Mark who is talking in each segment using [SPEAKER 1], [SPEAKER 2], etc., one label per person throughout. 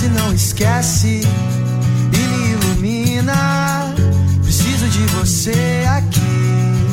[SPEAKER 1] se não esquece e me ilumina. Preciso de você aqui.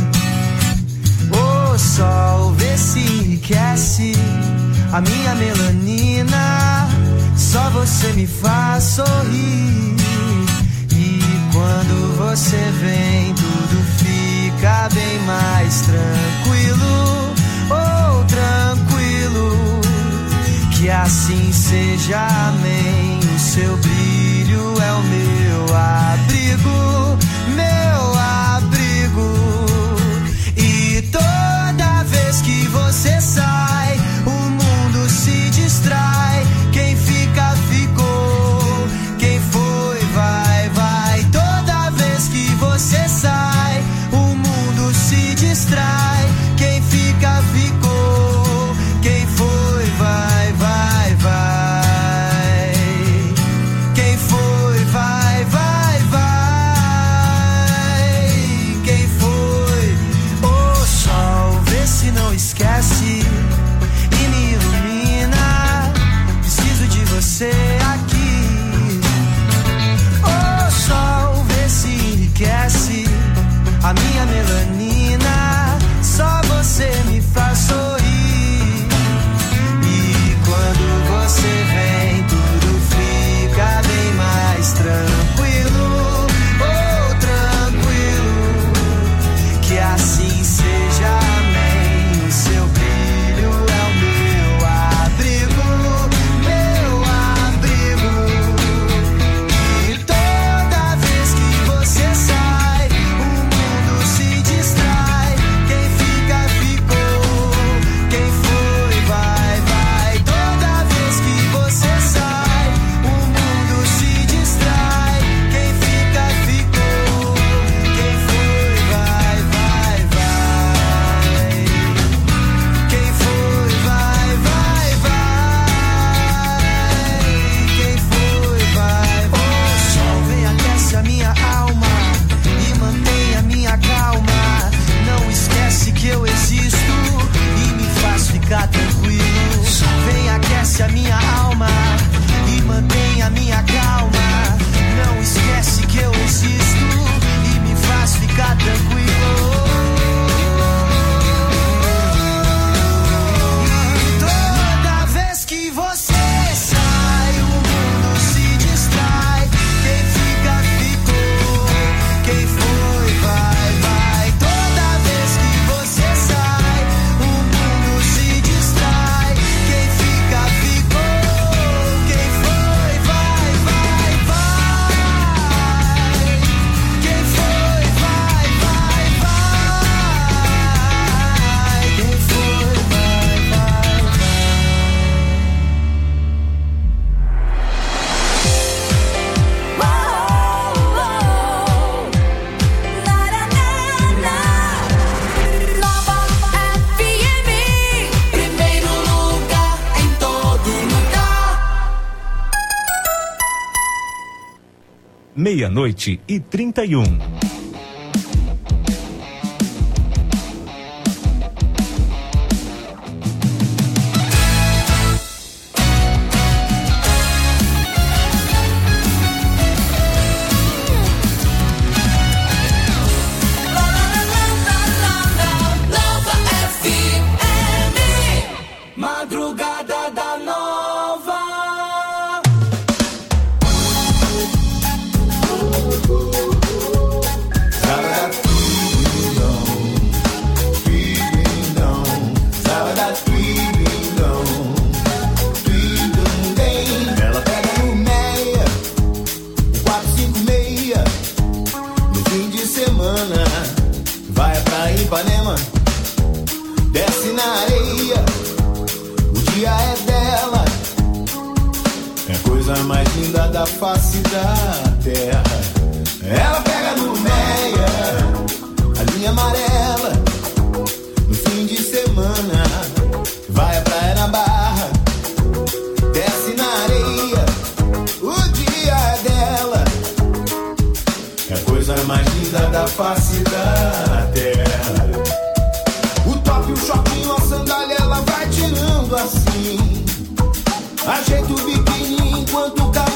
[SPEAKER 1] O sol vê se enriquece a minha melanina. Só você me faz sorrir. E quando você vem, tudo fica bem mais tranquilo. Oh, tranquilo. Que assim seja, amém. O seu brilho é o meu abrigo, meu abrigo. E toda vez que você sai, o mundo se distrai. Quem fica, ficou. Quem foi, vai, vai. Toda vez que você sai, o mundo se distrai. Quem fica, ficou. Quem foi, vai, vai, vai. Quem foi, vai, vai, vai. Quem foi? O sol vê se não esquece e me ilumina. Preciso de você aqui. O sol vê se enriquece a minha melanina. Só você me faz sorrir. E quando você vem, tudo fica bem mais tranquilo. Oh, tranquilo. Que assim seja, amém. O seu brilho é o meu abrigo, meu abrigo. E toda vez que você sai, o mundo se distrai. Quem fica, ficou. Quem foi, vai, vai. Toda vez que você sai, o mundo se distrai. Quem fica, ficou. Quem foi, vai, vai, vai. Quem foi, vai, vai, vai. Quem foi, vai, vai. O sol vem, aquece a minha alma e mantém a minha calma. Não esquece que eu existo e me faz ficar tranquilo. Vem, aquece a minha alma e mantém a minha calma. Não esquece que eu existo e me faz ficar tranquilo. Toda vez que você sai, o mundo se distrai. Quem fica, ficou. Quem foi, vai, vai. Toda vez que você sai, o mundo se distrai. Quem fica, ficou. Quem foi, vai, vai, vai. Quem foi, vai, vai, vai. Quem foi, vai, vai, vai.
[SPEAKER 2] Nova FM, primeiro lugar em todo lugar.
[SPEAKER 3] 00:31.
[SPEAKER 2] Nova FM, madrugada da Nova.
[SPEAKER 4] Ela pega no Meia, 456, no fim de semana. Vai pra Ipanema, desce na areia. O dia é dela, é a coisa mais linda da face da terra. Ela pega no Meia, a linha amarela, no fim de semana. Vai à praia na Barra, desce na areia. O dia é dela, é a coisa mais linda da face da terra. O top, o shortinho, a sandália, ela vai tirando assim. Ajeita o biquíni enquanto o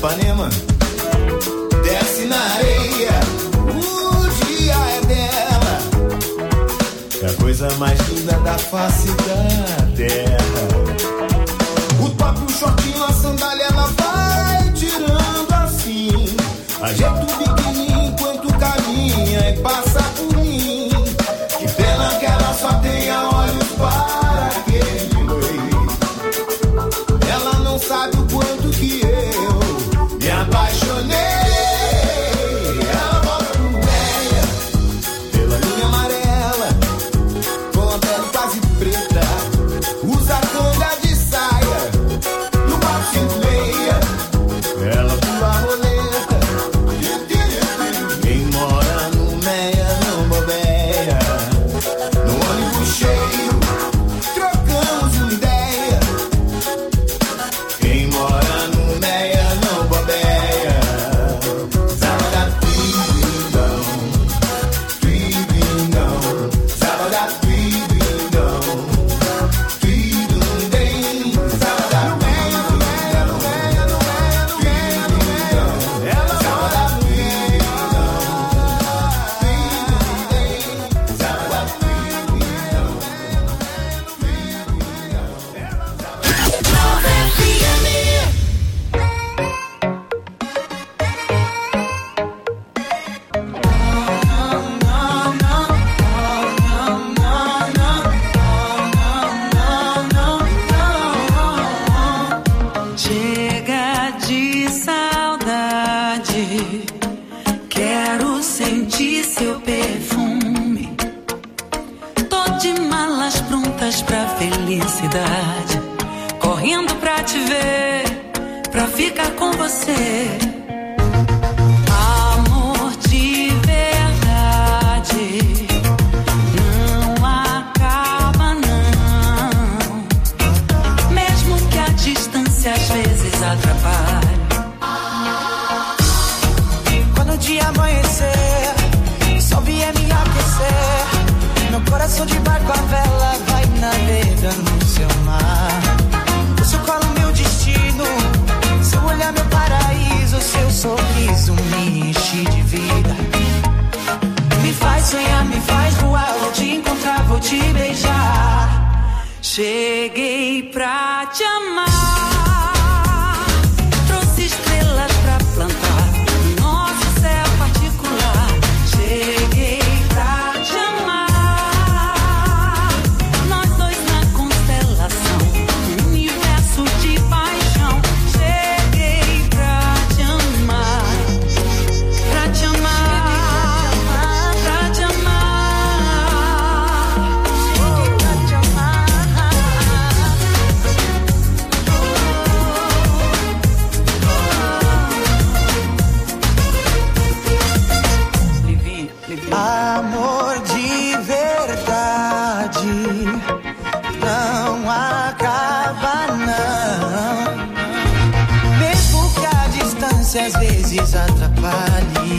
[SPEAKER 4] Ipanema, desce na areia, o dia é dela, é a coisa mais linda da face da terra. O top, o shortinho, a sandália, ela vai tirando assim, ajeita o biquíni enquanto caminha e passa por mim. Que pena que ela só tenha olhos para aquele rei. Ela não sabe o quanto que eu me apaixonei. Ela volta pro meia, pela linha amarela, com a pele quase preta, usa canga de saia, no 456, ela pula a roleta. Quem mora no meia não bobeia, no ônibus cheio, trocamos uma ideia. Quem mora no meia não bobeia. Sábado tribindão, tribindão, sábado tribindão, tribindem. Sábado no meia, no meia, no meia, no meia, no meia, no meia. Ela sábado tribindão, tribindem. Sábado tribindão,
[SPEAKER 2] Nova FM.
[SPEAKER 5] Chega de saudade, quero sentir seu perfume. Tô de malas prontas pra felicidade, correndo pra te ver, pra ficar com você. Amor de verdade não acaba não, mesmo que a distância às vezes atrapalhe.
[SPEAKER 1] Quando o dia amanhecer, o sol vier me aquecer, meu coração de barco a vela vai navegando no seu mar. O seu colo meu destino, seu olhar meu paraíso, seu sorriso me enche de vida. Me faz sonhar, me faz voar, vou te encontrar, vou te beijar.
[SPEAKER 5] Cheguei pra te amar, trouxe estrelas pra plantar no nosso céu particular. Cheguei pra te amar, nós dois na constelação, um universo de paixão. Cheguei pra te amar, pra te amar, pra te amar. Cheguei pra te amar. Livinha, livinha.
[SPEAKER 1] Amor de verdade não acaba não, mesmo que a distância às vezes atrapalhe.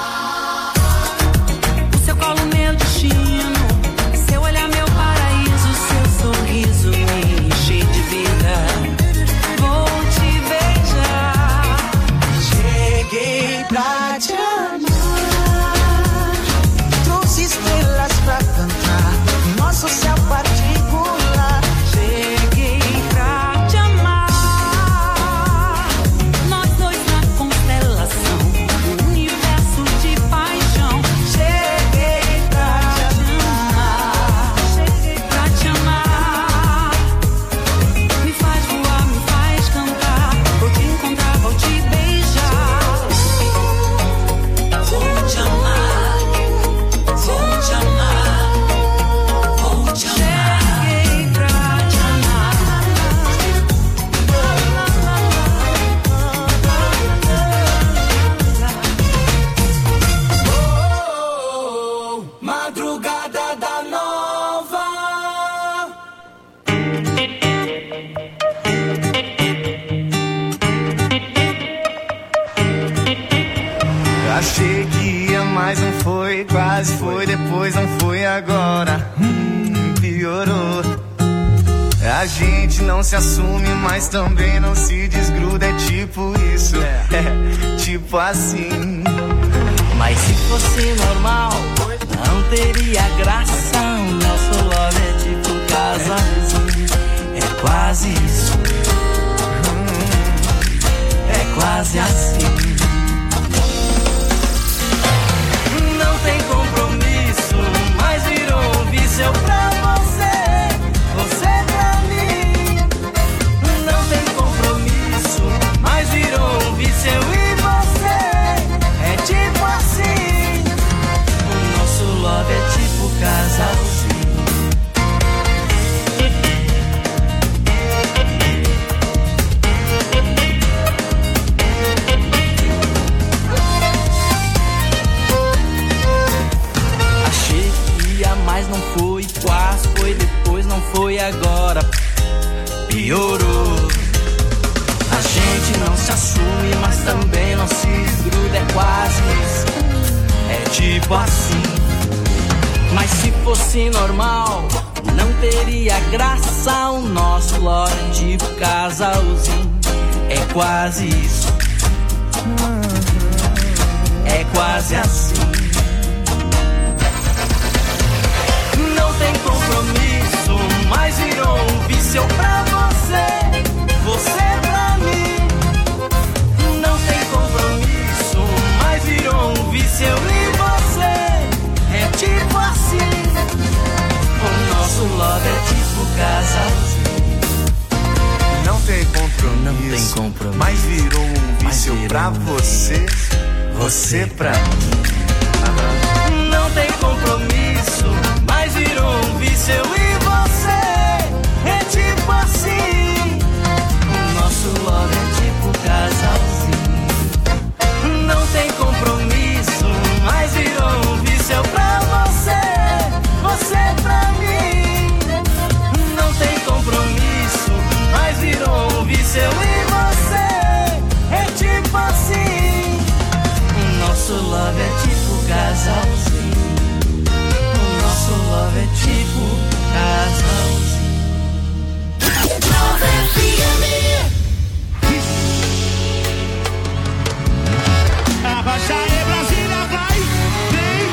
[SPEAKER 5] O seu colo meu destino, seu olhar meu paraíso, seu sorriso me enche de vida. Vou te beijar.
[SPEAKER 1] Cheguei pra te amar, trouxe estrelas pra cantar no nosso céu particular.
[SPEAKER 5] Cheguei pra te amar, nós dois na constelação, um universo de paixão. Cheguei pra te amar, cheguei pra te amar. Me faz voar, me faz cantar, vou te encontrar, vou te beijar. Vou te amar, vou te amar, vou te amar. Cheguei pra te amar.
[SPEAKER 2] Madrugada da Nova.
[SPEAKER 4] Achei que ia, mas não foi, quase foi, depois não foi agora. Piorou. A gente não se assume, mas também não se desgruda. É tipo isso, tipo assim.
[SPEAKER 5] Mas se fosse normal, não teria graça. O nosso love é tipo casalzinho. É quase isso. É quase assim. Não tem compromisso, mas virou um vício pra você, você pra mim. Não tem compromisso, mas virou um vício e você. É tipo assim. O nosso love é tipo casalzinho. Achei que ia, mas não foi. Quase foi, depois não foi, agora piorou. A gente não se assume, mas também não se desgruda. É quase isso, é tipo assim. Mas se fosse normal, não teria graça. O nosso love é tipo casalzinho. É quase isso, é quase assim. Não tem compromisso, mas virou um vício pra você, você pra mim. Não tem compromisso, mas virou um vício e você. É tipo assim. O nosso love é tipo casalzinho.
[SPEAKER 4] Não tem compromisso,
[SPEAKER 5] Não tem compromisso,
[SPEAKER 4] mas virou um vício
[SPEAKER 5] virou
[SPEAKER 4] pra
[SPEAKER 5] um
[SPEAKER 4] você, você pra mim.
[SPEAKER 5] Não tem compromisso, mas virou um vício e você. É tipo assim. O nosso love é tipo casalzinho. Não tem compromisso, mas virou um vício pra você, você pra mim. Não tem compromisso, mas virou um vício e você. É tipo assim. O nosso love é tipo casalzinho. O nosso love é tipo casalzinho.
[SPEAKER 6] Abaixa aí, Brasília, vai, vem,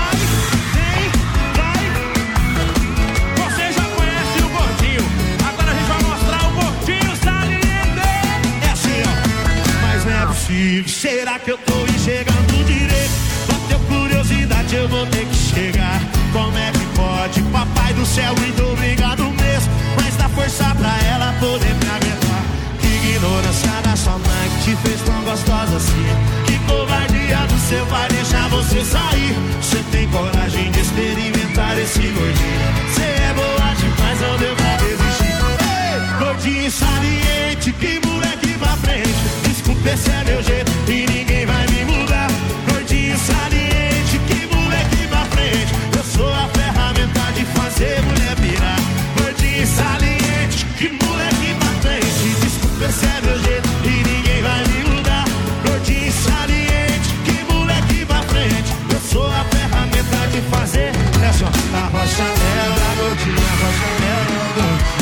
[SPEAKER 6] vai. Você já conhece o gordinho, agora a gente vai mostrar o gordinho saliente. É assim, ó. Mas não é possível, será que eu tô enxergando direito? Bateu curiosidade, eu vou ter que chegar. Como é que pode? Papai do céu, muito obrigado mesmo, mas dá força pra ela poder me aguentar. Que ignorância da sua mãe que te fez tão gostosa assim. Que covardia do seu pai deixar você sair. Você tem coragem de experimentar esse gordinho. Você é boa demais, não deu pra resistir. Ei, gordinho saliente, que moleque pra frente. Desculpa, esse é meu jeito e ninguém vai me mudar. Gordinho saliente, que moleque pra frente. Eu sou a ferramenta de fazer mulher pirar. Gordinho saliente, que moleque pra frente. Desculpa, esse é meu jeito e ninguém vai me mudar. Gordinho saliente, que moleque pra frente. Eu sou a ferramenta de fazer. É só a rocha nela, gordinho, a rocha nela, gordinho.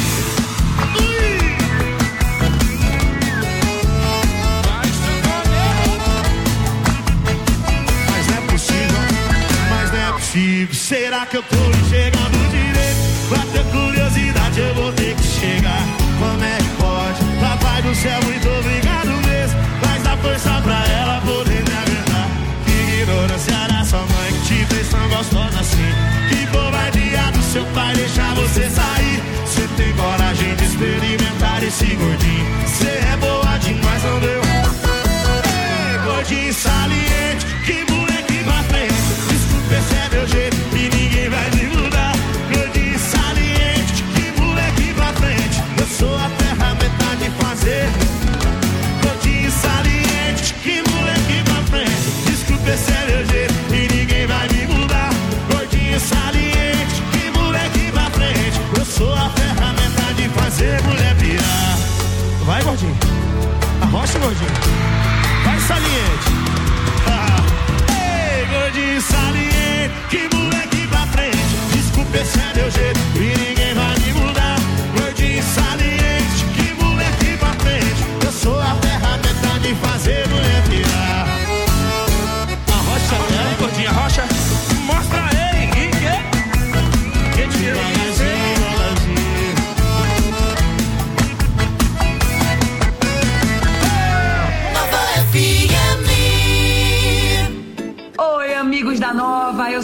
[SPEAKER 6] Será que eu tô enxergando direito? Bateu curiosidade, eu vou ter que chegar. Como é que pode? Papai do céu, muito obrigado mesmo, mas dá força pra ela poder me aguentar. Que ignorância da sua mãe que te fez tão gostosa assim. Que covardia do seu pai deixar você sair. Você tem coragem de experimentar esse gordinho. Você é boa demais, não deu? Ei, gordinho saliente, que moleque pra frente. Desculpa, esse é meu jeito e ninguém vai me mudar. Gordinho saliente, que moleque pra frente. Eu sou a ferramenta de fazer. Gordinho saliente, que moleque pra frente. Desculpa, esse é meu jeito e ninguém vai me mudar. Gordinho saliente, que moleque pra frente. Eu sou a ferramenta de fazer mulher pirar. Vai, gordinho, arrocha, gordinho. Vai, saliente. Ei, gordinho saliente, que moleque pra frente. Desculpa, esse é meu jeito e ninguém vai me mudar. Gordinho saliente.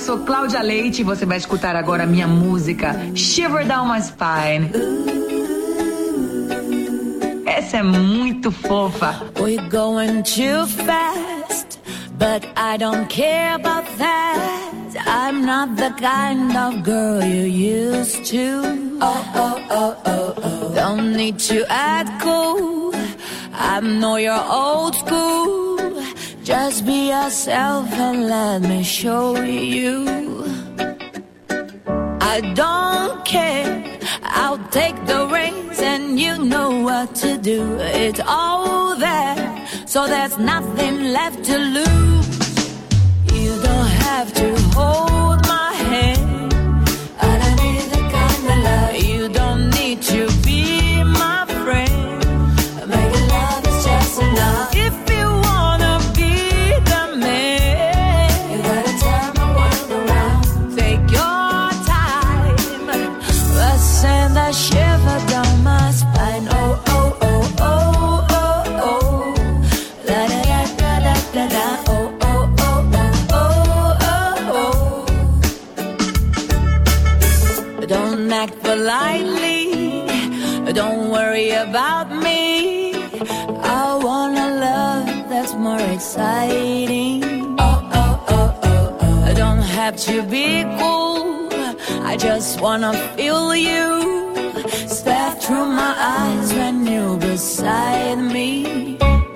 [SPEAKER 7] sou Cláudia Leite e você vai escutar agora a minha música Shiver Down My Spine. Essa é muito fofa.
[SPEAKER 5] We're going too fast, but I don't care about that. I'm not the kind of girl you used to. Don't need to act cool. I know you're old school. Just be yourself and let me show you. I don't care, I'll take the reins and you know what to do. It's all there, so there's nothing left to lose. You don't have to hold my hand. I don't need the kind of love. You don't need to be my friend. Making love is just enough. If you wanna be the man, you gotta turn my world around. Take your time, but send a shiver down my spine. Oh, oh, oh, oh, oh, oh. La da da da da da da. Oh, oh, oh, oh, oh, oh. Don't act politely. Don't worry about me. I want a love that's more exciting. Oh, oh, oh, oh, oh. I don't have to be cool. I just wanna feel you. Stare through my eyes when you're beside me.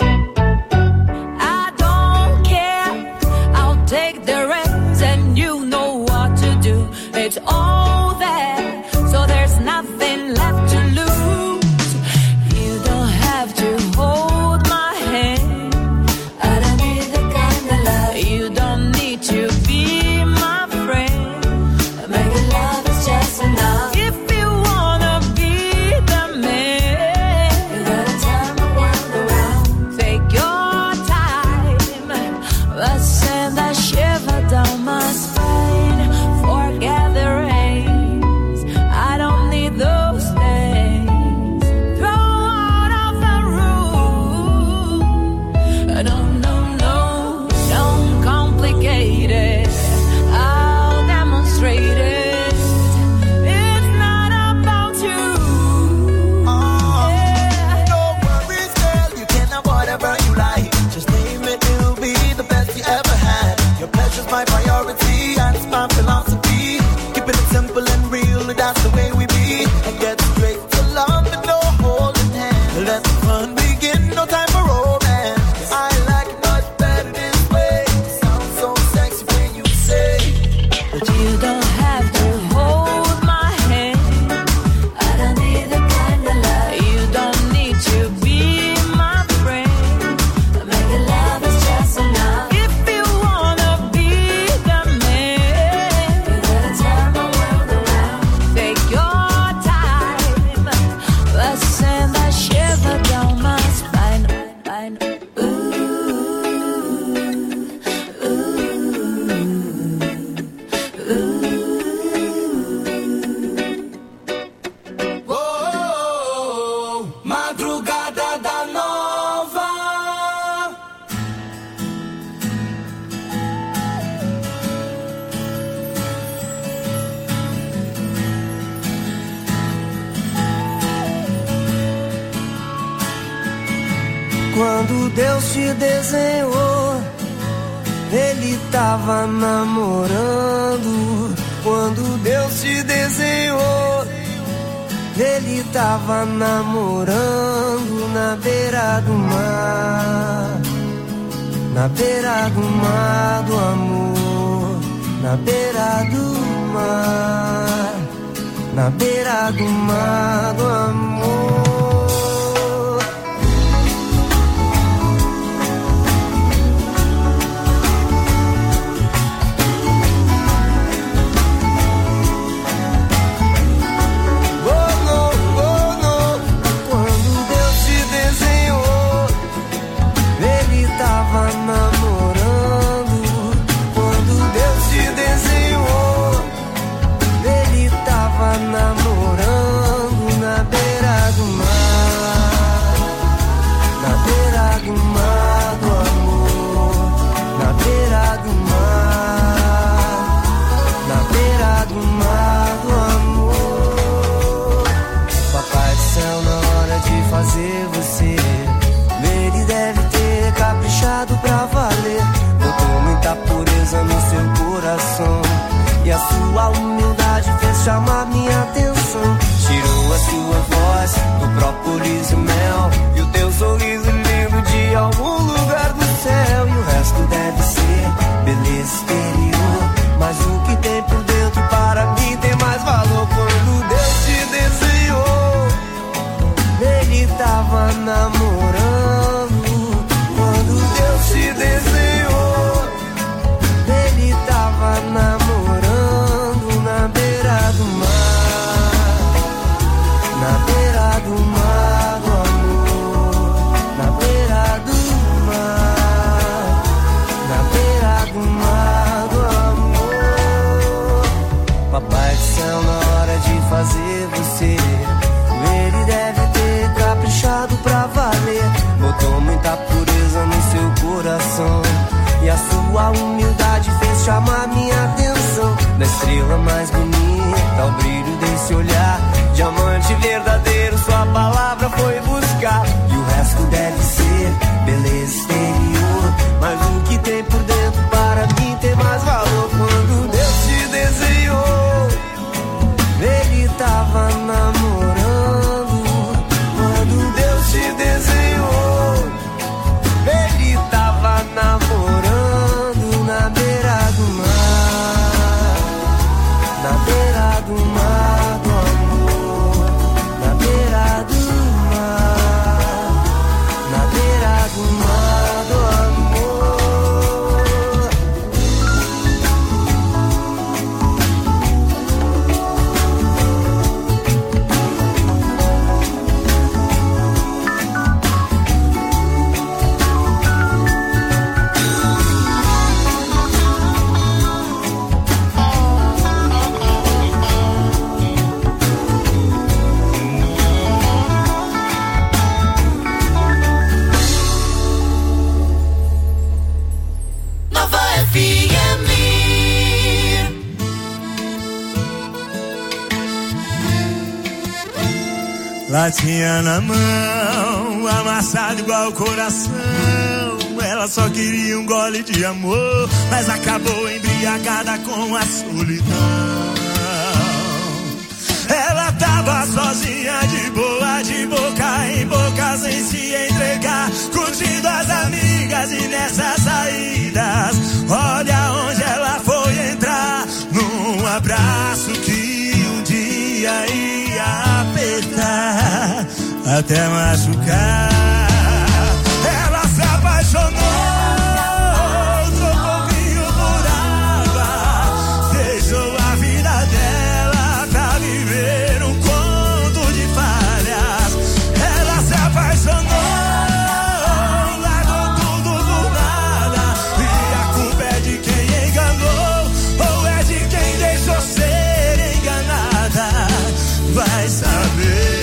[SPEAKER 5] I don't care. I'll take the reins and you know what to do. It's all there, so there's nothing left to lose. You don't have to hold my hand. I don't need the kind of love. You don't need to be my friend. Making love is just enough. If you wanna be the man, you gotta turn my world around. Take your time, but send a shiver down my spine. Forget the rains, I don't need those things. Throw out of the room. No, no, no, don't complicate it. I'll demonstrate it. It's not about you. Yeah.
[SPEAKER 4] No worries, girl, you can have whatever you like. Just name it, it'll be the best you ever had. Your pleasure's my priority, and it's my philosophy. Keeping it simple and real, that's the way we be. And get straight to love and no holding hands. Let the fun begin, no time for romance. I like it much better this way. Sounds so sexy when you say,
[SPEAKER 5] But you don't have to hold my hand. I don't need the kind of love. You don't need to be my friend. Making love is just enough. If you wanna be the man, you gotta turn my world around. Take your time, but send a shiver down my spine. Ooh,
[SPEAKER 2] Oh, madrugada da nova.
[SPEAKER 1] Quando Deus te desenhou, Ele tava namorando. Quando Deus te desenhou, Ele tava namorando na beira do mar. Na beira do mar do amor. Na beira do mar. Na beira do mar do amor. Namorando na beira Ele tava namorando quando Deus se desenhou. Ele tava namorando na beira do mar, na beira do mar do amor, na beira do mar, na beira do mar do amor. Papai do céu, na hora de fazer você, ele deve ter caprichado pra valer. Botou muita pureza no seu coração e a sua humildade fez chamar minha atenção. Da estrela mais bonita ao brilho desse olhar, diamante verdadeiro, sua palavra foi buscar. E o resto deve ser beleza exterior, mas o que tem por dentro para mim tem mais valor. Quando Deus te desenhou, ele tava namorando. Quando Deus te desenhou, ele tava namorando na beira do mar, na beira do mar do amor, na beira do mar, na beira do mar do amor.
[SPEAKER 2] Nova FM.
[SPEAKER 6] Latinha na mão, amassada igual o coração. Ela só queria um gole de amor, mas acabou embriagada com a solidão. Ela tava sozinha, de boa, de boca em boca, sem se entregar, curtindo as amigas e nessas saídas. Olha onde ela foi entrar, num abraço que um dia ia apertar, até machucar. Ela se apaixonou, trocou vinho por água, deixou a vida dela pra viver um conto de falhas. Ela se apaixonou, largou tudo por nada, e a culpa é de quem enganou, ou é de quem deixou ser enganada. Vai saber.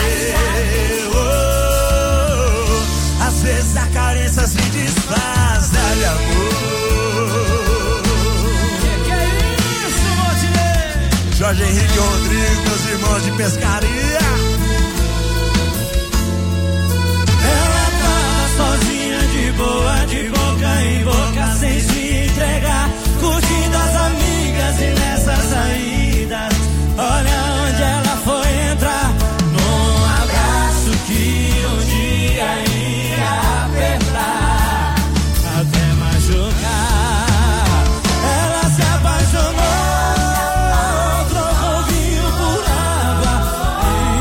[SPEAKER 6] Às vezes a carência se desfaz de amor. Que é isso, Montenegro? Jorge Henrique Rodrigues, meus irmãos de pescaria. Ela tava sozinha, de boa, de boca em boca, sem se entregar, curtindo as amigas e nessas saídas. Olha onde ela foi entrar, num abraço que um dia ia apertar, até machucar. Ela se apaixonou, trocou vinho por água, e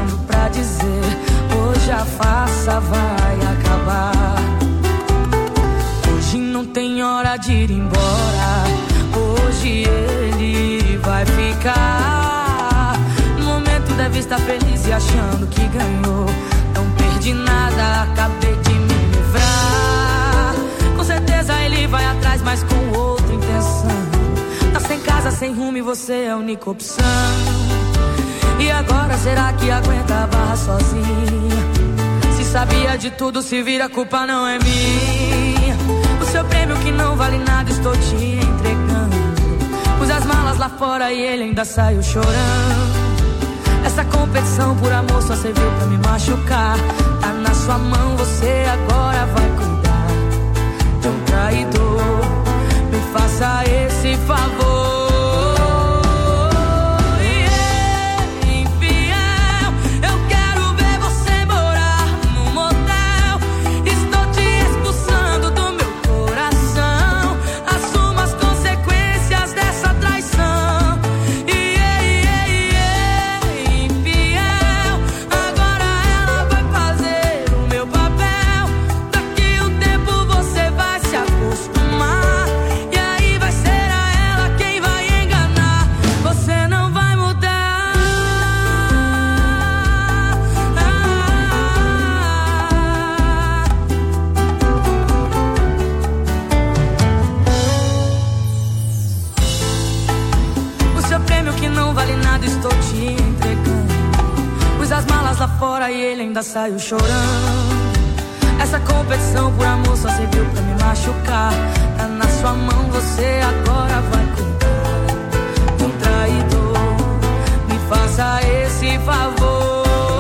[SPEAKER 5] chamando pra dizer: hoje a farsa vai acabar. Hoje não tem hora de ir embora. Hoje ele vai ficar. No momento deve estar feliz e achando que ganhou. Não perdi nada, acabei de me livrar. Com certeza ele vai atrás, mas com outra intenção. Tá sem casa, sem rumo e você é a única opção. E agora será que aguenta a barra sozinha? Se sabia de tudo, se vira, a culpa não é minha. O seu prêmio que não vale nada estou te entregando. Pus as malas lá fora e ele ainda saiu chorando. Essa competição por amor só serviu pra me machucar. Tá na sua mão, você agora vai cuidar de um traidor. Me faça esse favor. Lá fora e ele ainda saiu chorando. Essa competição por amor só serviu pra me machucar. Tá na sua mão, você agora vai cuidar de um traidor. Me faça esse favor.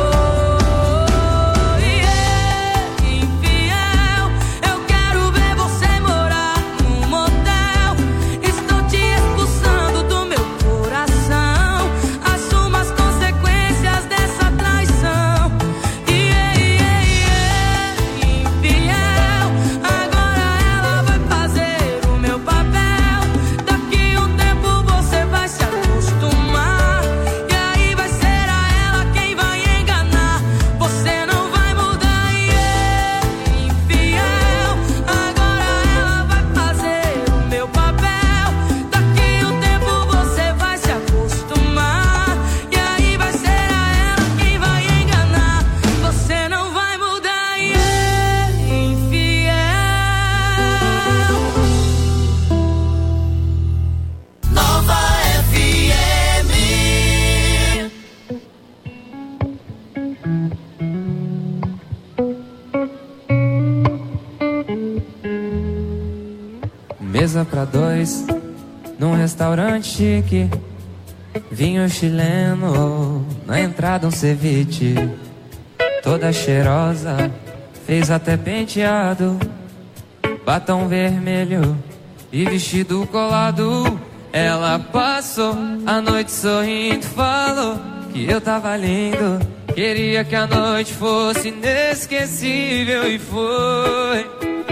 [SPEAKER 8] Mesa pra dois, num restaurante chique. Vinho chileno, na entrada um ceviche. Toda cheirosa, fez até penteado. Batom vermelho e vestido colado. Ela passou a noite sorrindo, falou que eu tava lindo. Queria que a noite fosse inesquecível e foi.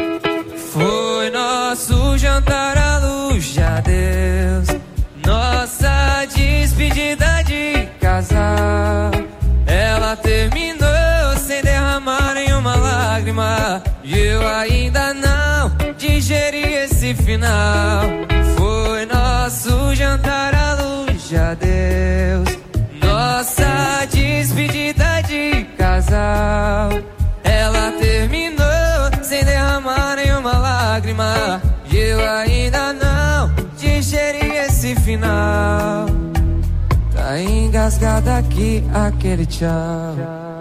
[SPEAKER 8] Foi nosso jantar à luz de adeus, nossa despedida de casal. Ela terminou sem derramar nenhuma lágrima e eu ainda não digeri esse final. Foi nosso jantar à luz de adeus, nossa despedida de casal. Ela terminou sem derramar nenhuma lágrima e eu ainda não digeri esse final. Tá engasgada aqui aquele tchau.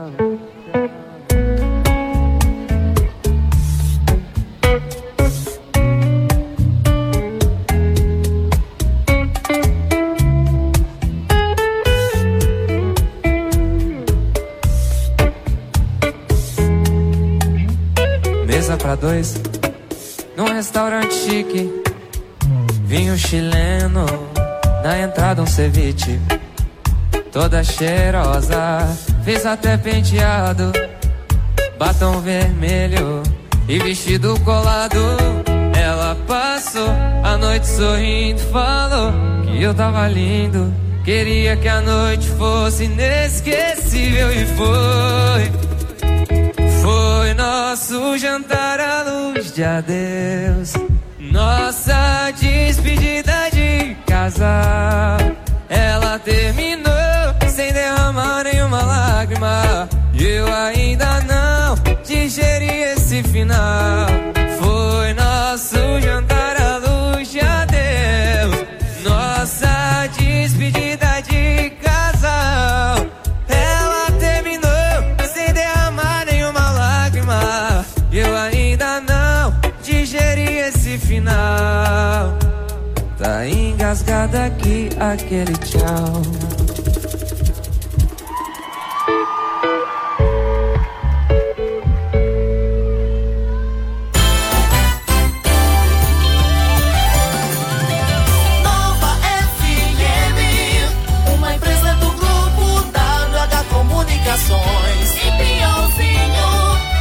[SPEAKER 8] Mesa pra dois, num restaurante chique. Vinho chileno, na entrada um ceviche. Toda cheirosa, fez até penteado. Batom vermelho e vestido colado. Ela passou a noite sorrindo, falou que eu tava lindo. Queria que a noite fosse inesquecível e foi nosso jantar à luz de adeus, nossa despedida de casal. Ela terminou sem derramar nenhuma lágrima e eu ainda não digeri esse final. Foi nosso jantar à luz de adeus, nossa despedida de casal. Ela terminou sem derramar nenhuma lágrima e eu ainda não digeri esse final. Tá engasgado aqui aquele tchau.
[SPEAKER 2] Em Pionzinho,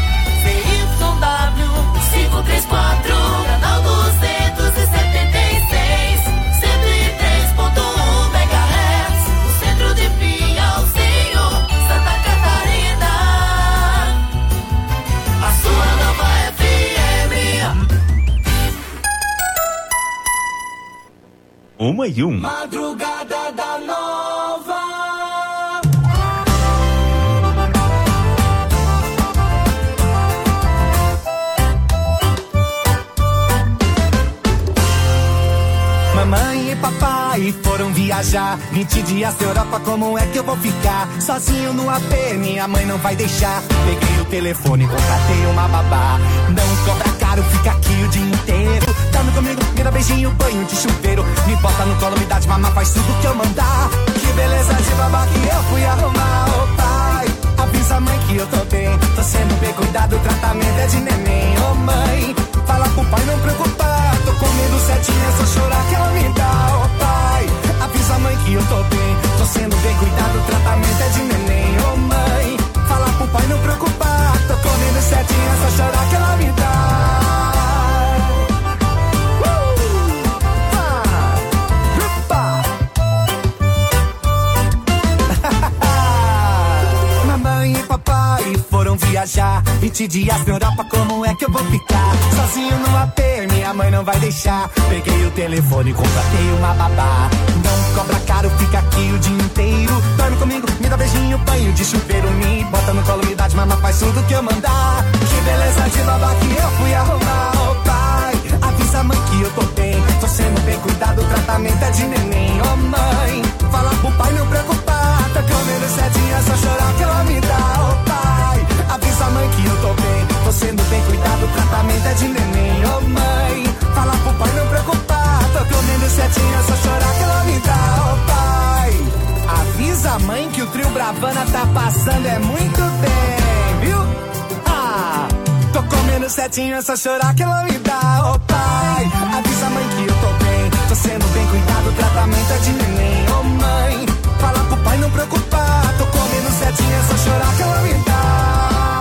[SPEAKER 2] CYW 534, canal 276, 103.1 MHz, no centro de Pionzinho, Santa Catarina, a sua nova FM.
[SPEAKER 3] 1:01.
[SPEAKER 1] Madrugada da Nova.
[SPEAKER 4] Mamãe e papai foram viajar 20 dias da Europa, como é que eu vou ficar? Sozinho no AP, minha mãe não vai deixar. Peguei o telefone, contratei uma babá. Não cobra caro, fica aqui o dia inteiro. Dando comigo, me dá beijinho, banho de chuveiro. Me bota no colo, me dá de mamar, faz tudo que eu mandar. Que beleza de babá que eu fui arrumar. Ô pai, avisa a mãe que eu tô bem. Tô sendo bem cuidado, o tratamento é de neném. Ô mãe, fala pro pai não preocupar. Tô comendo certinho, é só chorar que ela me dá. Ô pai, avisa a mãe que eu tô bem. Tô sendo bem cuidado, o tratamento é de neném. Ô mãe, fala pro pai não preocupar. Tô comendo certinho, é só chorar que ela me dá. Mamãe e papai foram viajar 20 dias na Europa, como é que eu vou ficar? Sozinho no AP, minha mãe não vai deixar. Peguei o telefone, contratei uma babá. Não cobra caro, fica aqui o dia inteiro. Dorme comigo, me dá beijinho, banho de chuveiro. Me bota no colo, me dá de mamar, faz tudo que eu mandar. Que beleza de babá que eu fui arrumar. Ô pai, avisa a mãe que eu tô bem. Tô sendo bem cuidado, o tratamento é de neném. Ô mãe, fala pro pai não preocupar. Tá comendo certinho, é só chorar que ela me dá. Ô pai, avisa a mãe que eu tô bem. Tô sendo bem cuidado, o tratamento é de neném. Ô mãe, fala pro pai não preocupar. Tô comendo certinho, é só chorar que ela me dá. Ô pai, avisa a mãe que o trio Bravana tá passando é muito bem, viu? Ah, tô comendo certinho, é só chorar que ela me dá. Ô pai, avisa a mãe que eu tô bem. Tô sendo bem cuidado, o tratamento é de neném. Ô mãe, fala pro pai não preocupar. Tô comendo certinho, é só chorar que ela me dá.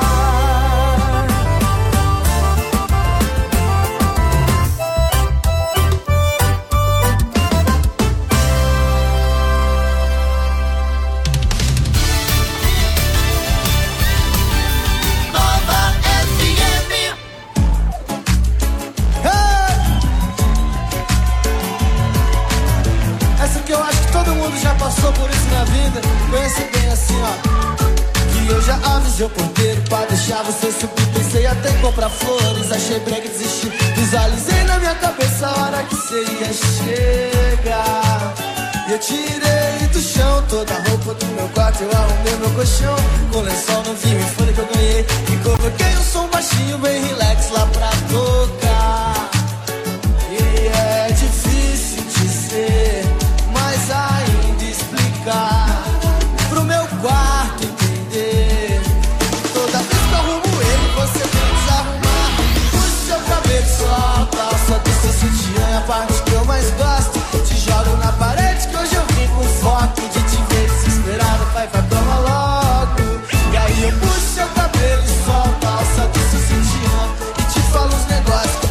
[SPEAKER 1] Já passou por isso na vida, conhece bem assim, ó. Que eu já avisei o porteiro pra deixar você subir. Pensei até em comprar flores, achei brega e desisti. Visualizei na minha cabeça a hora que você ia chegar. E eu tirei do chão toda a roupa do meu quarto. Eu arrumei meu colchão com lençol no vinho e folha que eu ganhei. E coloquei um som baixinho bem relax lá pra tocar. E é difícil dizer, mas ainda explicar pro meu quarto entender. Toda vez que eu arrumo ele, você vem desarrumar. Puxa seu cabelo, solta a alça do seu sutiã. É a parte que eu mais gosto. Te jogo na parede que hoje eu vim com foto de te ver desesperado. Vai, toma logo. E aí eu puxo seu cabelo e solta a alça do seu sutiã. E te falo uns negócios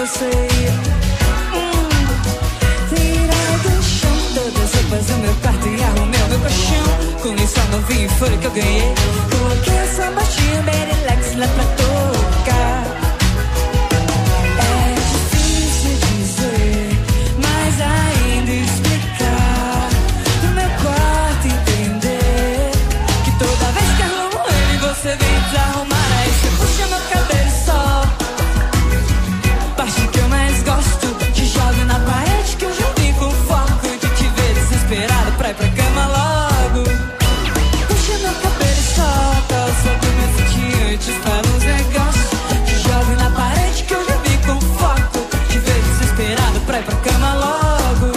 [SPEAKER 5] você. Tirei do chão todas as roupas do meu quarto e arrumei o meu colchão. Com isso eu não vi em folha que eu ganhei. Coloquei essa baixinha Berilex lá pra tocar. É difícil dizer, mas ainda explicar. No meu quarto entender que toda vez que arrumo ele você vem desarrumar. Aí você puxa meu cabelo e solta. Parte que eu mais gosto, te jogo na parede que eu já vim com foco de te ver desesperado pra ir pra cama logo. Puxa meu cabelo e solta, solta meu fitinho e te falo uns negócios. Te jogo na parede que eu já vim com foco de te ver desesperado pra ir pra cama logo.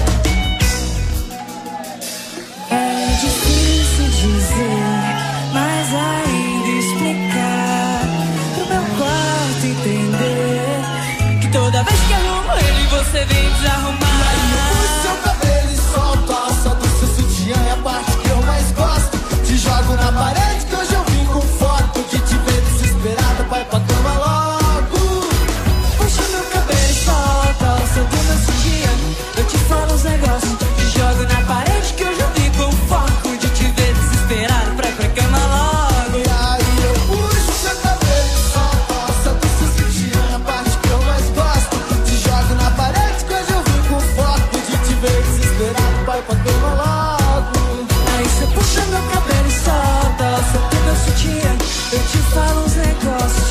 [SPEAKER 5] É difícil dizer, mas ainda explicar. Pro meu quarto entender que toda vez que arrumo ele você vem desarrumar.
[SPEAKER 4] Puxa seu cabelo e solta a alça do seu sutiã. É a parte que eu mais gosto. Te jogo na parede que hoje eu vim com foto de te ver desesperada, vai pra cama logo.
[SPEAKER 5] Puxa meu cabelo e solta a alça do meu sutiã. Eu te falo uns negócios, te jogo na parede que eu já vim com foco de te ver desesperado pra ir pra cama logo.
[SPEAKER 4] E aí eu puxo seu cabelo e solta a alça do seu sutiã. É a parte que eu mais gosto. Te jogo na parede que hoje eu vim com foto de te ver desesperado, vai pra cama logo.
[SPEAKER 5] Aí você puxa meu cabelo e solta a alça do meu sutiã. Eu te falo uns negócios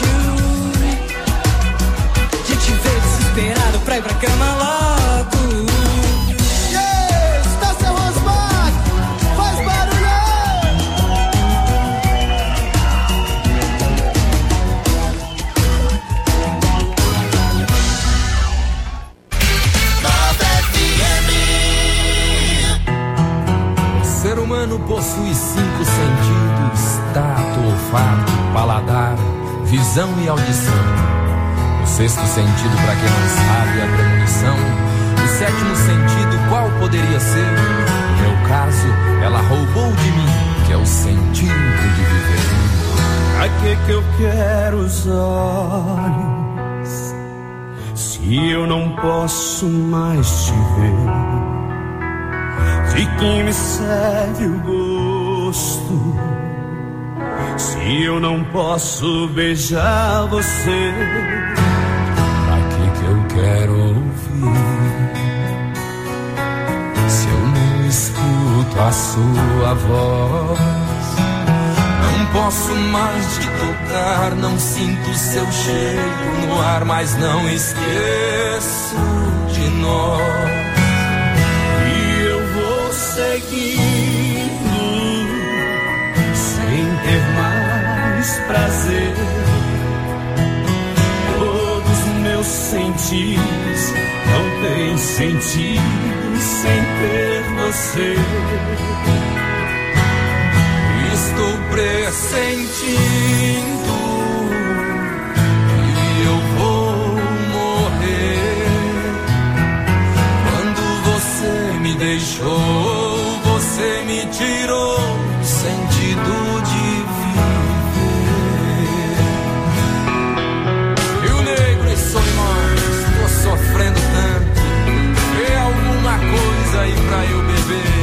[SPEAKER 5] de te ver desesperado pra ir pra cama logo.
[SPEAKER 4] Yeah, está seu Rosmar, faz barulho.
[SPEAKER 8] O ser humano possui 5 sentidos: tato, olfato, paladar, visão e audição. O sexto sentido, para quem não sabe, é a premonição. O sétimo sentido, qual poderia ser? No meu caso, ela roubou de mim, que é o sentido de viver.
[SPEAKER 6] Pra que eu quero os olhos se eu não posso mais te ver? De que me serve o gosto se eu não posso beijar você?
[SPEAKER 8] Pra que eu quero ouvir se eu não escuto a sua voz? Não posso mais te tocar, não sinto seu cheiro no ar, mas não esqueço de nós.
[SPEAKER 6] E eu vou seguindo sem ter mais prazer. Todos meus sentidos não têm sentido sem ter você.
[SPEAKER 8] Estou pressentindo que eu vou morrer. Quando você me deixou, você me tirou o sentido de viver. E o negro e Solimões, tô sofrendo tanto. Vê alguma coisa aí pra eu beber.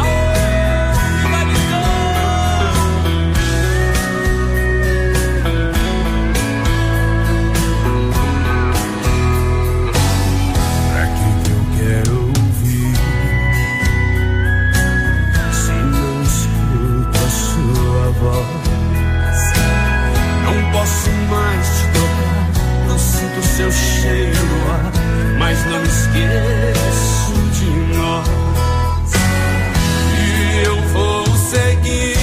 [SPEAKER 6] Não posso mais te tocar, não sinto seu cheiro no ar, mas não esqueço de nós.
[SPEAKER 8] E eu vou seguindo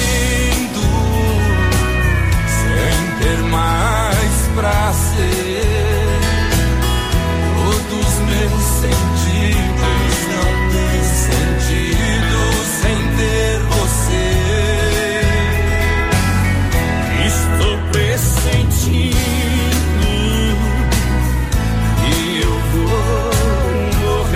[SPEAKER 8] sem ter mais prazer. Todos meus sentidos não têm sentido sem ter você.
[SPEAKER 6] Estou pressentindo e eu vou morrer.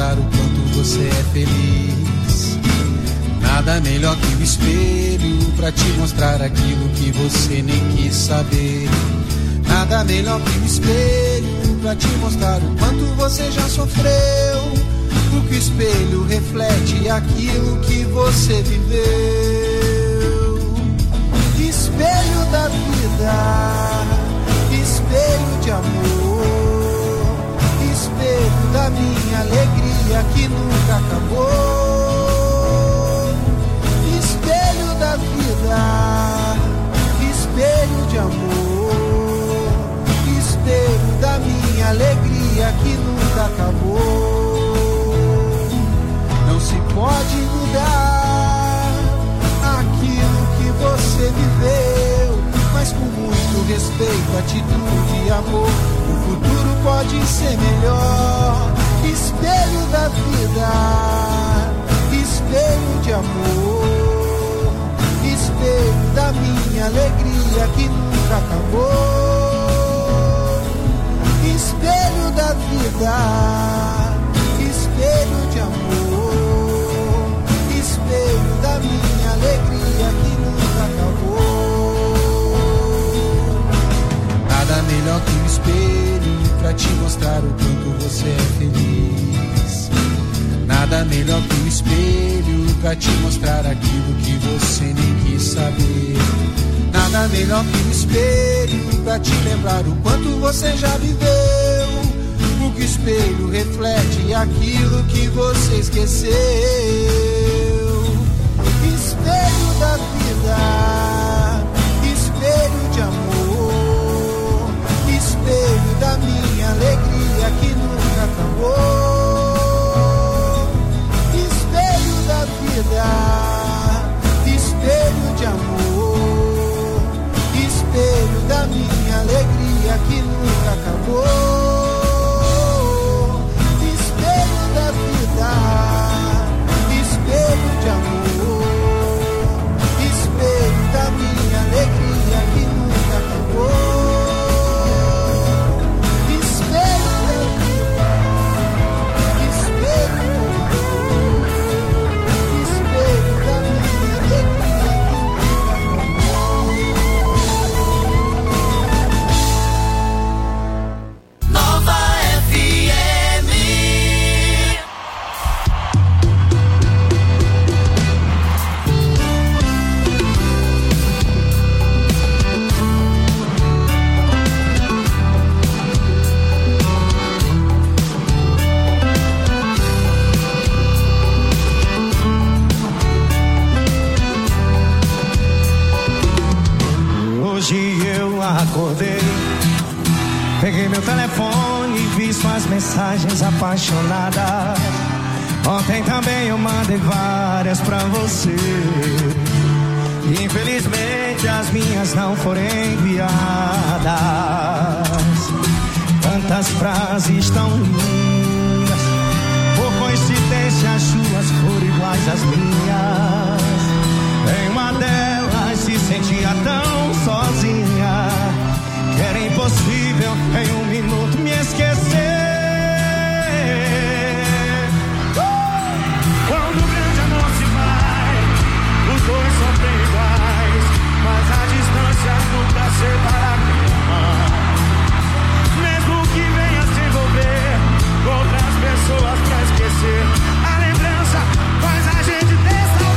[SPEAKER 9] mostrar o quanto você é feliz. Nada melhor que o espelho pra te mostrar aquilo que você nem quis saber. Nada melhor que o espelho pra te mostrar o quanto você já sofreu. Porque o espelho reflete aquilo que você viveu. Espelho da vida, espelho de amor, espelho da minha alegria que nunca acabou. Espelho da vida, espelho de amor, espelho da minha alegria que nunca acabou. Não se pode mudar aquilo que você viveu, mas com muito respeito, atitude e amor, o futuro pode ser melhor. Espelho da vida, espelho de amor, espelho da minha alegria que nunca acabou. Espelho da vida, espelho de amor, espelho da minha alegria que nunca acabou. Nada melhor que um espelho pra te mostrar o quanto você é feliz. Nada melhor que um espelho pra te mostrar aquilo que você nem quis saber. Nada melhor que um espelho pra te lembrar o quanto você já viveu. Porque o espelho reflete aquilo que você esqueceu. Espelho da vida, espelho de amor, espelho da minha alegria que nunca acabou. Espelho da vida, espelho de amor, espelho da minha alegria que nunca acabou. Espelho da vida, espelho de amor, espelho da minha alegria que nunca acabou. Espelho da vida, espelho de amor, espelho da minha alegria que nunca acabou.
[SPEAKER 2] Nova FM.
[SPEAKER 1] Hoje eu acordei, peguei meu telefone e vi suas mensagens apaixonadas. Ontem também eu mandei várias pra você. Infelizmente as minhas não foram enviadas. Tantas frases tão lindas, por coincidência as suas foram iguais às minhas. Em uma delas se sentia tão sozinha que era impossível em um minuto me esquecer.
[SPEAKER 6] Quando o grande amor se vai, os dois são bem iguais, mas a distância nunca separa quem ama. Mesmo que venha se envolver com outras pessoas pra esquecer, a lembrança faz a gente ter saudade.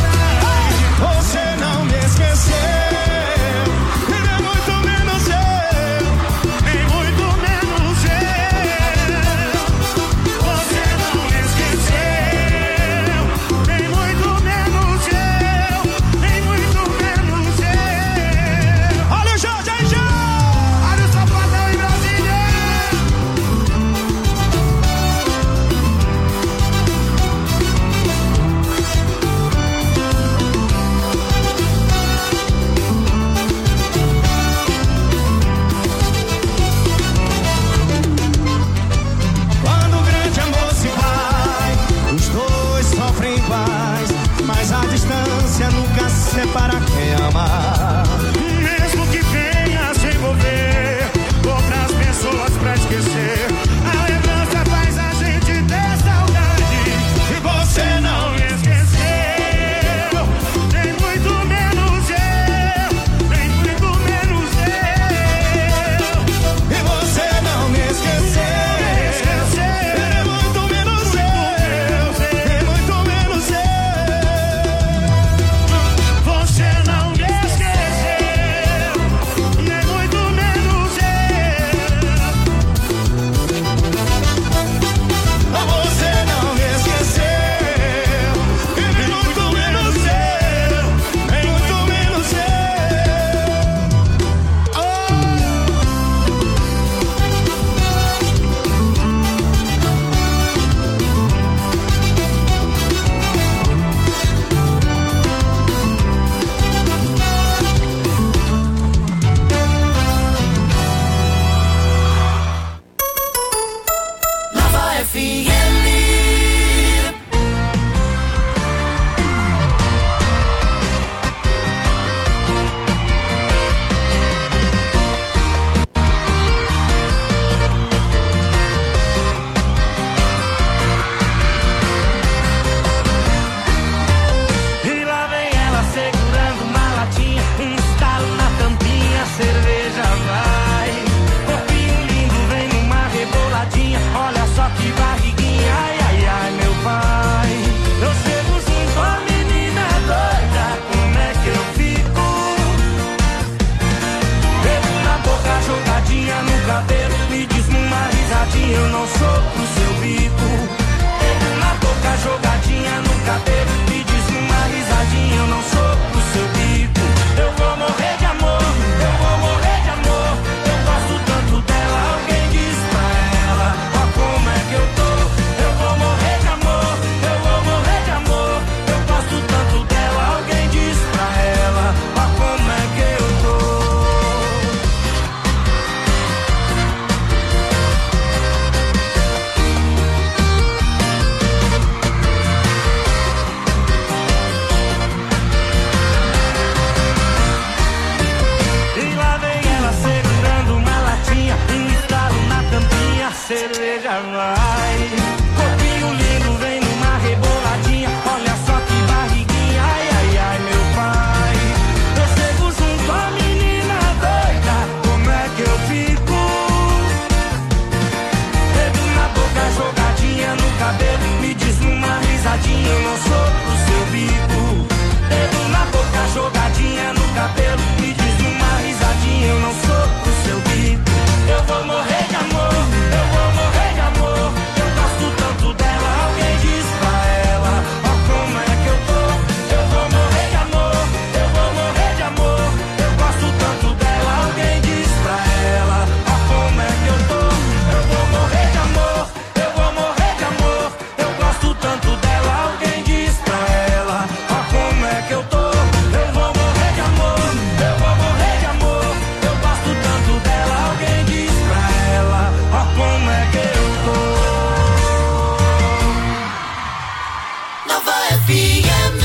[SPEAKER 2] FM.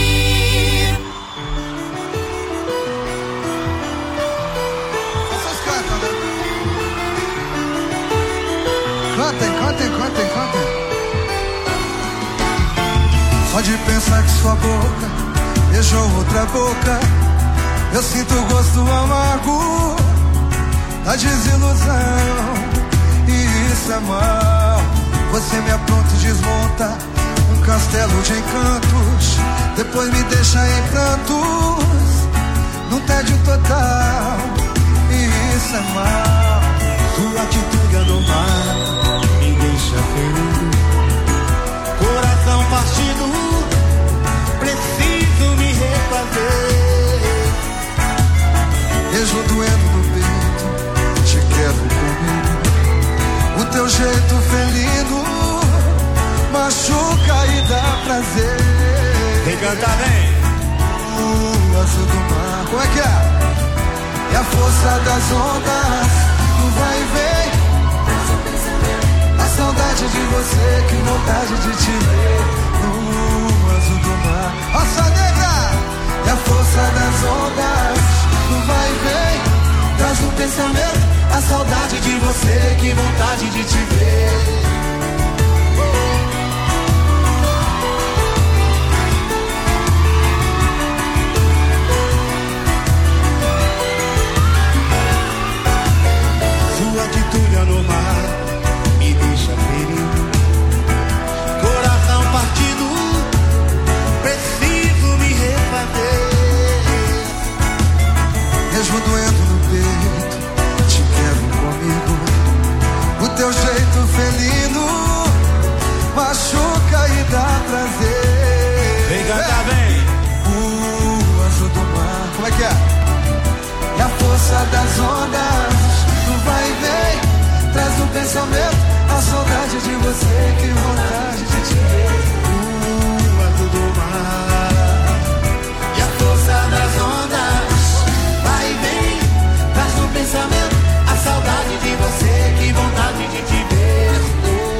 [SPEAKER 1] Vocês cantam, né? Cantem. Só de pensar que sua boca beijou outra boca, eu sinto o gosto amargo da desilusão. E isso é mal. Você me apronta e desmonta um castelo de encantos, depois me deixa em prantos, num tédio total. E isso é mal.
[SPEAKER 4] Sua atitude anormal me deixa ferido, coração partido, preciso me refazer.
[SPEAKER 1] Beijo doendo no peito, te quero comigo. O teu jeito felino machuca e dá prazer.
[SPEAKER 6] Quem canta bem?
[SPEAKER 1] O azul do mar, como é que é? E a força das ondas, no vai e vem. A saudade de você, que vontade de te ver. No azul do mar, Roça Negra. E a força das ondas, no vai e vem. Traz no pensamento a saudade de você, que vontade de te ver.
[SPEAKER 4] Sua atitude anormal me deixa ferido, coração partido, preciso me refazer.
[SPEAKER 1] Beijo doendo no peito, te quero comigo. O teu jeito felino machuca e dá prazer.
[SPEAKER 6] Quem canta bem?
[SPEAKER 1] O azul do mar, como é que é? E a força das ondas, no vai e vem, traz no pensamento a saudade de você, que vontade de te ver.
[SPEAKER 4] O azul do mar
[SPEAKER 1] E a força das ondas, vai e vem, traz no pensamento a saudade de você, que vontade de te ver.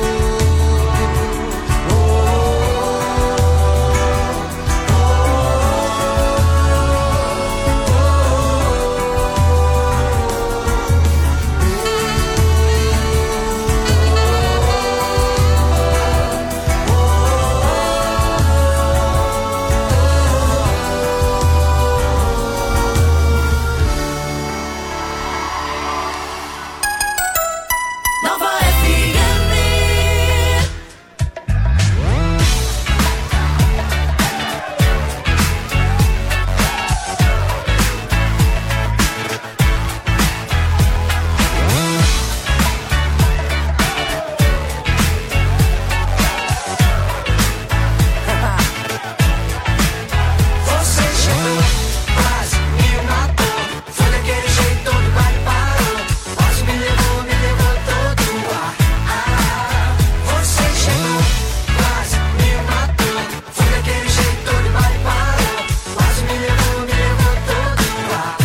[SPEAKER 2] Nova FM.
[SPEAKER 1] Você chegou, quase me matou. Foi daquele jeito, todo baile parou. Quase me levou todo o ar. Você chegou, quase me matou. Foi daquele jeito, todo baile parou. Quase me levou todo o ar.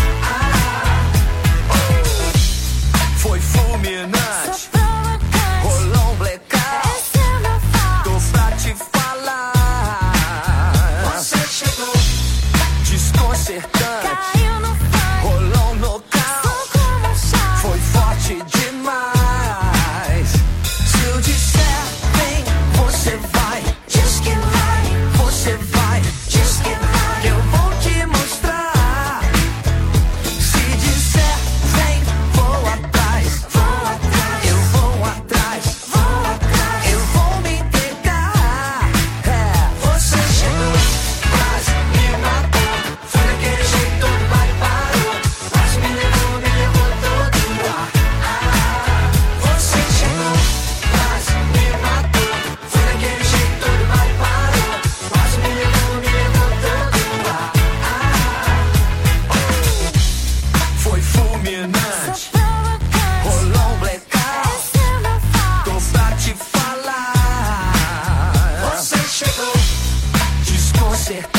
[SPEAKER 4] foi fulminante, rolou um blackout, tô pra te falar.
[SPEAKER 1] Você chegou,
[SPEAKER 4] Desconcertante, rolou um nocaute, foi forte demais. Se eu disser vem, você vai, diz que vai, você vai, diz que vai, eu vou te mostrar. Se disser vem, vou atrás, eu vou atrás, eu vou me entregar.
[SPEAKER 1] você chegou,
[SPEAKER 4] Quase me matou,
[SPEAKER 1] foi daquele jeito, todo baile parou. Quase me levou todo o ar. Você chegou,
[SPEAKER 4] quase me matou,
[SPEAKER 1] foi daquele jeito, todo baile parou. Quase me levou todo o ar.
[SPEAKER 4] foi fulminante, rolou um blackout, tô pra te falar.
[SPEAKER 1] Você chegou,
[SPEAKER 4] Desconcertante,